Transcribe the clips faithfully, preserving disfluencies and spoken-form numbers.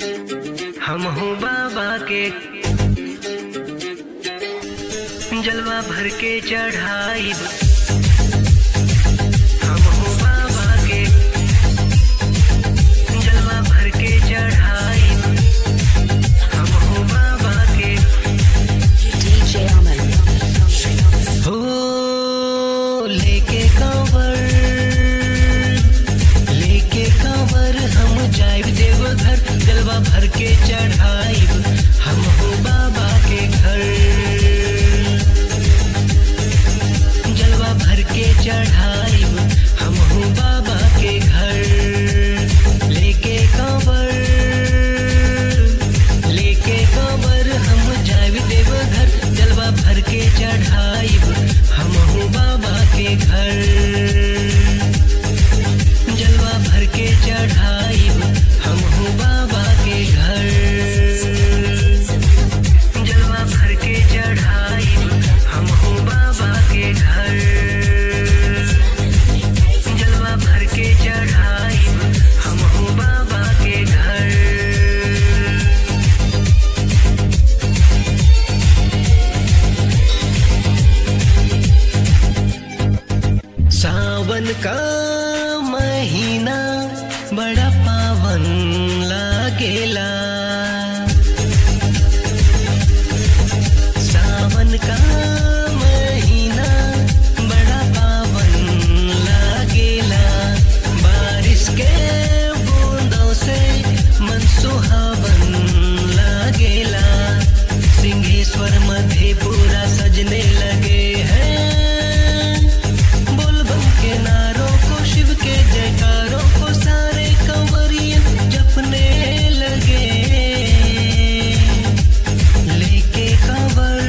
हम हूँ बाबा के जलवा भर के चढ़ाई। हम हूँ बाबा के जलवा भर के चढ़ाई। हम हूँ बाबा के डीजे अमन हो लेके कांवर लेके कांवर हम जाइब देवघर जलवा भर के चढ़ाई। हम हूँ बाबा के घर जलवा भर के चढ़ाई। हम हूँ बाबा के घर लेके कांवर लेके कांवर हम जाइब देवघर जलवा भर के चढ़ाई। हम हूँ बाबा के घर जलवा भर के चढ़ाई। हम हूँ बाबा के घर जलवा भर के चढ़ाई। हम हूँ बाबा के घर जलवा भर के चढ़ाई। हम हूँ बाबा के घर। सावन का महीना बड़ा पावन लागेला। सावन का महीना बड़ा पावन लागेला। बारिश के बूंदों से मन सुहावन लागेला। सिंहेश्वर मधेपुरा सजने लगे हैं। बोलबम के नारों को शिव के जयकारों को सारे कंवरिया जपने लगे। लेके कंवर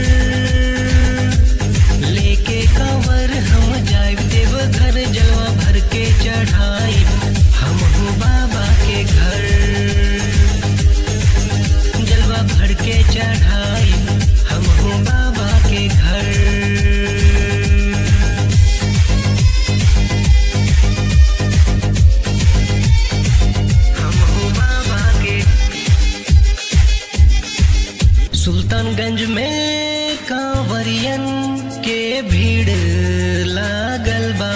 लेके कंवर हम जाइब देवघर जलवा भर के चढ़ाई। हम हूँ बाबा के घर जलवा भर के चढ़ाई। हम हूँ बाबा के घर। हम हूँ बाबा के सुल्तानगंज में कांवरियन के भीड़ लागल बा।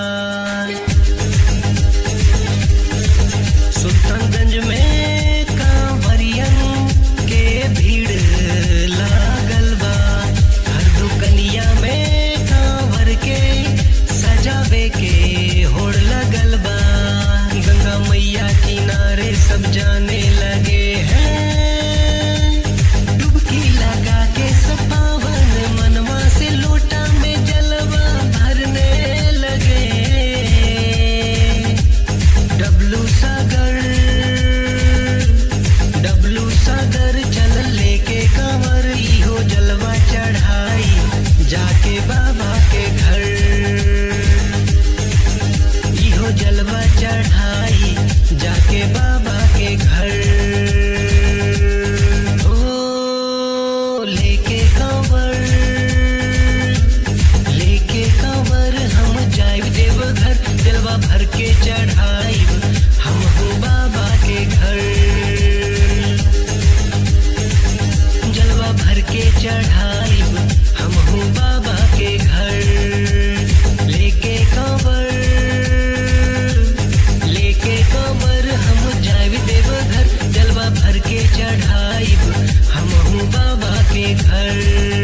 सुल्तानगंज में कांवरियन के भीड़ लागल बा। हर दुकनिया में कांवर के सजावे के होड़ लगल बा। गंगा मैया किनारे सब जाने लगे हैं। डुबकी लगा के सब पावन मनवा से लोटा में जलवा भरने लगे। डब्लू सागर डब्लू सागर चल लेके कांवर इहो जलवा चढ़ाई। जाके बाबा के घर इहो जलवा चढ़ाई। जाके बाबा के घर ओ लेके कांवर लेके कांवर हम जाइब देवघर जलवा भर के चढ़ाई। हम हूँ बाबा के घर जलवा भर के चढ़ाई। हम हूँ बाबा के घर लेके कांवर लेके कांवर हम जाइब देवघर जलवा भर के चढ़ाई। हम हूँ बाबा के घर।